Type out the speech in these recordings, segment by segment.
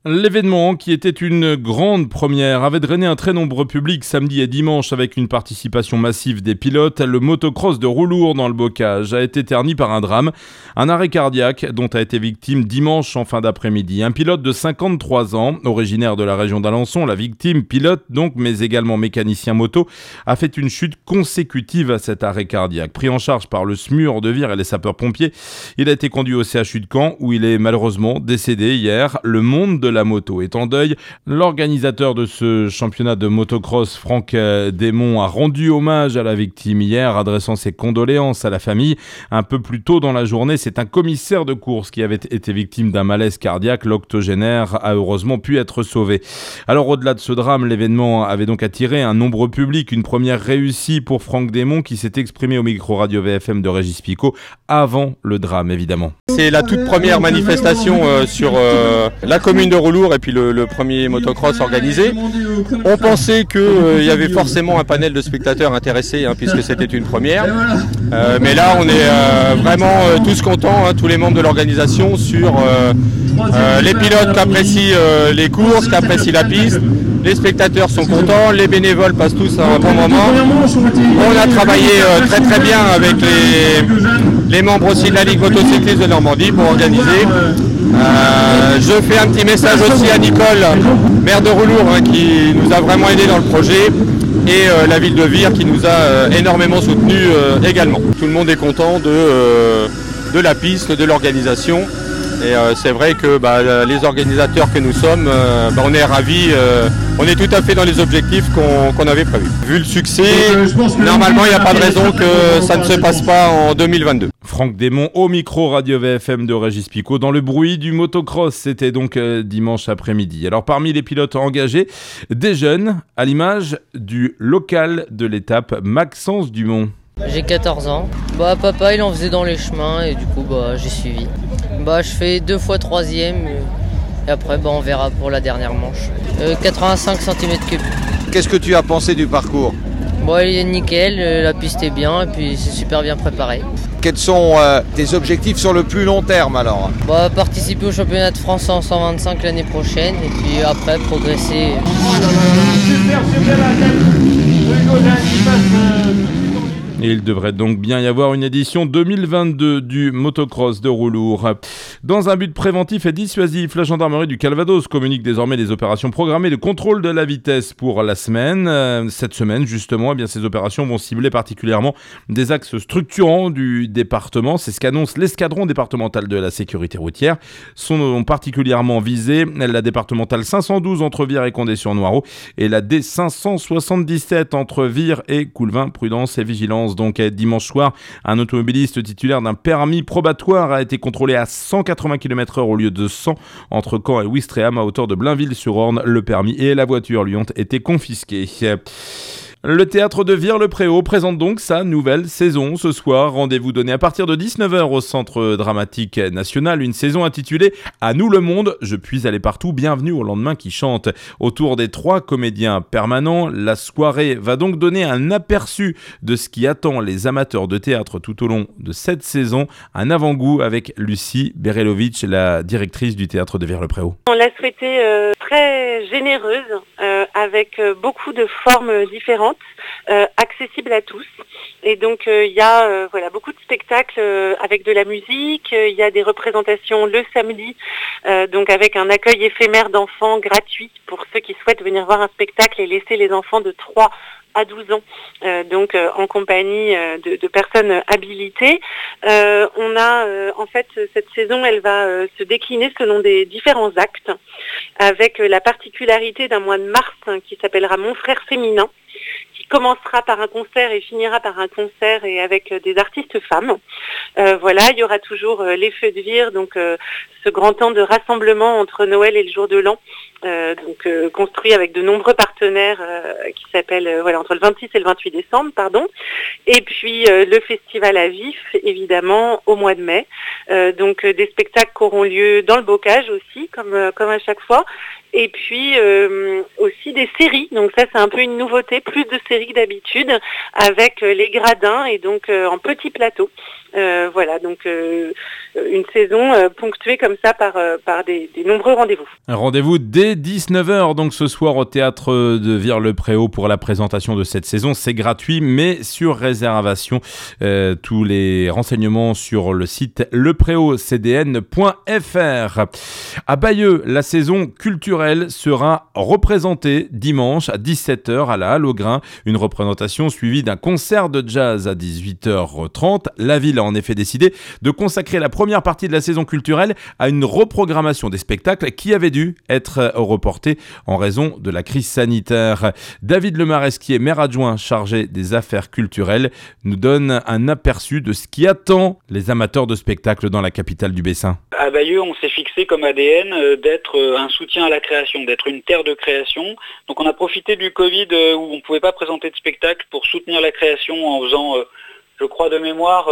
L'événement, qui était une grande première, avait drainé un très nombreux public samedi et dimanche avec une participation massive des pilotes. Le motocross de roue lourd dans le bocage a été terni par un drame, un arrêt cardiaque dont a été victime dimanche en fin d'après-midi. Un pilote de 53 ans, originaire de la région d'Alençon, la victime, pilote donc, mais également mécanicien moto, a fait une chute consécutive à cet arrêt cardiaque. Pris en charge par le SMUR de Vire et les sapeurs-pompiers, il a été conduit au CHU de Caen où il est malheureusement décédé hier. Le monde de la moto est en deuil. L'organisateur de ce championnat de motocross, Franck Desmond, a rendu hommage à la victime hier, adressant ses condoléances à la famille. Un peu plus tôt dans la journée, c'est un commissaire de course qui avait été victime d'un malaise cardiaque. L'octogénaire a heureusement pu être sauvé. Alors au-delà de ce drame, l'événement avait donc attiré un nombreux public. Une première réussie pour Franck Desmond qui s'est exprimé au micro radio VFM de Régis Picot avant le drame évidemment. C'est la toute première manifestation sur la commune de Roulour et puis le premier motocross organisé. On pensait qu'il y avait forcément un panel de spectateurs intéressés puisque c'était une première. Mais là on est vraiment tous contents, tous les membres de l'organisation sur les pilotes qui apprécient les courses, qui apprécient la piste. Les spectateurs sont contents, les bénévoles passent tous un bon moment. On a travaillé très très bien avec les membres aussi de la Ligue motocycliste de Normandie pour organiser. Je fais un petit message aussi à Nicole, maire de Roulour, qui nous a vraiment aidé dans le projet, et la ville de Vire qui nous a énormément soutenus également. Tout le monde est content de la piste, de l'organisation. Et c'est vrai que les organisateurs que nous sommes, on est ravis, on est tout à fait dans les objectifs qu'on avait prévus. Vu le succès, normalement il n'y a pas de raison que ça ne se passe pas en 2022. Franck Desmond au micro radio VFM de Régis Picot dans le bruit du motocross, c'était donc dimanche après-midi. Alors parmi les pilotes engagés, des jeunes, à l'image du local de l'étape Maxence Dumont. J'ai 14 ans. Papa il en faisait dans les chemins et du coup j'ai suivi. Je fais 2 fois 3e et après on verra pour la dernière manche. 85 cm3. Qu'est-ce que tu as pensé du parcours ? Il est nickel, la piste est bien et puis c'est super bien préparé. Quels sont tes objectifs sur le plus long terme alors ? Participer au championnat de France en 125 l'année prochaine et puis après progresser. Et il devrait donc bien y avoir une édition 2022 du motocross de roue lourd. Dans un but préventif et dissuasif, la gendarmerie du Calvados communique désormais les opérations programmées de contrôle de la vitesse pour la semaine. Cette semaine, justement, ces opérations vont cibler particulièrement des axes structurants du département. C'est ce qu'annonce l'escadron départemental de la sécurité routière. Sont particulièrement visées la départementale 512 entre Vire et Condé-sur-Noireau et la D577 entre Vire et Coulvin. Prudence et vigilance. Donc dimanche soir, un automobiliste titulaire d'un permis probatoire a été contrôlé à 180 km/h au lieu de 100 entre Caen et Ouistreham à hauteur de Blainville-sur-Orne. Le permis et la voiture lui ont été confisqués. Le théâtre de Vire-le-Préau présente donc sa nouvelle saison ce soir. Rendez-vous donné à partir de 19h au Centre Dramatique National. Une saison intitulée « À nous le monde, je puis aller partout, bienvenue au lendemain qui chante ». Autour des 3 comédiens permanents, la soirée va donc donner un aperçu de ce qui attend les amateurs de théâtre tout au long de cette saison. Un avant-goût avec Lucie Berelovic, la directrice du théâtre de Vire-le-Préau. On l'a souhaité très généreuse, avec beaucoup de formes différentes. Accessible à tous, et donc il y a beaucoup de spectacles avec de la musique, il y a des représentations le samedi, donc avec un accueil éphémère d'enfants gratuit pour ceux qui souhaitent venir voir un spectacle et laisser les enfants de 3 à 12 ans, donc en compagnie de personnes habilitées. On a en fait cette saison, elle va se décliner selon des différents actes, avec la particularité d'un mois de mars qui s'appellera Mon frère féminin, qui commencera par un concert et finira par un concert et avec des artistes femmes. Il y aura toujours les Feux de Vire, donc ce grand temps de rassemblement entre Noël et le jour de l'an, construit avec de nombreux partenaires qui s'appellent entre le 26 et le 28 décembre, et puis le festival à vif, évidemment, au mois de mai. Des spectacles qui auront lieu dans le bocage aussi, comme à chaque fois, et puis aussi des séries. Donc ça, c'est un peu une nouveauté, plus de séries que d'habitude, avec les gradins et donc en petit plateau. Voilà, donc une saison ponctuée comme ça par des nombreux rendez-vous. Un rendez-vous dès 19h, donc ce soir au théâtre de Vire-le-Préau pour la présentation de cette saison. C'est gratuit, mais sur réservation. Tous les renseignements sur le site lepréaucdn.fr. À Bayeux, la saison culturelle sera représentée dimanche à 17h à la Halle aux Grains. Une représentation suivie d'un concert de jazz à 18h30. La ville a en effet décidé de consacrer la première partie de la saison culturelle à une reprogrammation des spectacles qui avaient dû être reportés en raison de la crise sanitaire. David Lemaresquier, maire adjoint chargé des affaires culturelles, nous donne un aperçu de ce qui attend les amateurs de spectacles dans la capitale du Bessin. À Bayeux, on s'est fixé comme ADN d'être un soutien à la création, d'être une terre de création. Donc on a profité du Covid où on ne pouvait pas présenter de spectacle pour soutenir la création en faisant, je crois de mémoire,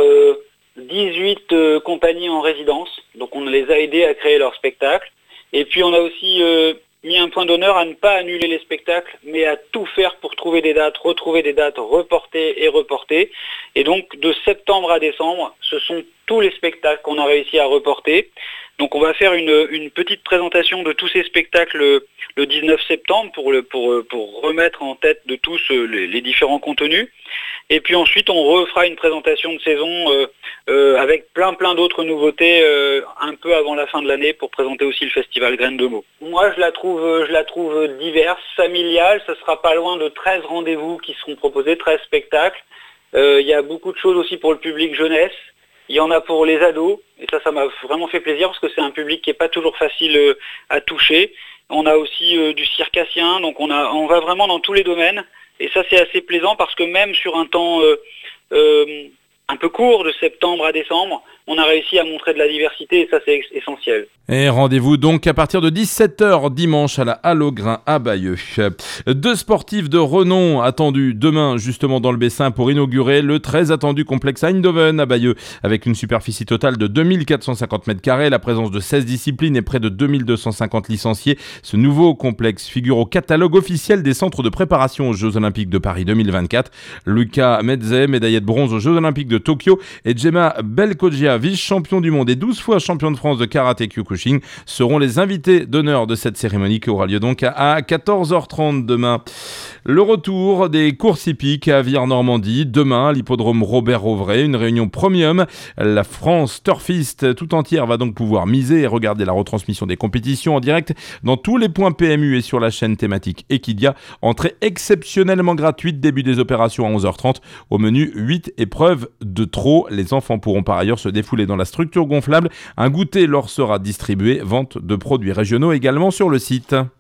18 compagnies en résidence. Donc on les a aidés à créer leur spectacle. Et puis on a aussi mis un point d'honneur à ne pas annuler les spectacles, mais à tout faire pour trouver des dates, retrouver des dates, reporter et reporter. Et donc de septembre à décembre, ce sont tous les spectacles qu'on a réussi à reporter. Donc on va faire une petite présentation de tous ces spectacles le 19 septembre pour remettre en tête de tous les différents contenus. Et puis ensuite on refera une présentation de saison avec plein d'autres nouveautés un peu avant la fin de l'année pour présenter aussi le festival Graines de Meaux. Moi je la trouve diverse, familiale, ça sera pas loin de 13 rendez-vous qui seront proposés, 13 spectacles. Il y a beaucoup de choses aussi pour le public jeunesse. Il y en a pour les ados, et ça m'a vraiment fait plaisir parce que c'est un public qui n'est pas toujours facile à toucher. On a aussi du circassien, donc on va vraiment dans tous les domaines. Et ça c'est assez plaisant parce que même sur un temps un peu court, de septembre à décembre, on a réussi à montrer de la diversité et ça c'est essentiel. Et rendez-vous donc à partir de 17h dimanche à la Halle aux Grains à Bayeux. 2 sportifs de renom attendus demain justement dans le Bessin pour inaugurer le très attendu complexe Eindhoven à Bayeux avec une superficie totale de 2450 m², la présence de 16 disciplines et près de 2250 licenciés. Ce nouveau complexe figure au catalogue officiel des centres de préparation aux Jeux Olympiques de Paris 2024. Luca Medze, médaillé de bronze aux Jeux Olympiques de Tokyo, et Gemma Belkogia, vice-champion du monde et 12 fois champion de France de karaté Kyokushin, seront les invités d'honneur de cette cérémonie qui aura lieu donc à 14h30 demain. Le retour des courses hippiques à Vire-Normandie, demain à l'hippodrome Robert-Auvray, une réunion premium. La France turfiste tout entière va donc pouvoir miser et regarder la retransmission des compétitions en direct dans tous les points PMU et sur la chaîne thématique Equidia. Entrée exceptionnellement gratuite, début des opérations à 11h30. Au menu, 8 épreuves de trot. Les enfants pourront par ailleurs se défouler dans la structure gonflable. Un goûter leur sera distribué. Vente de produits régionaux également sur le site.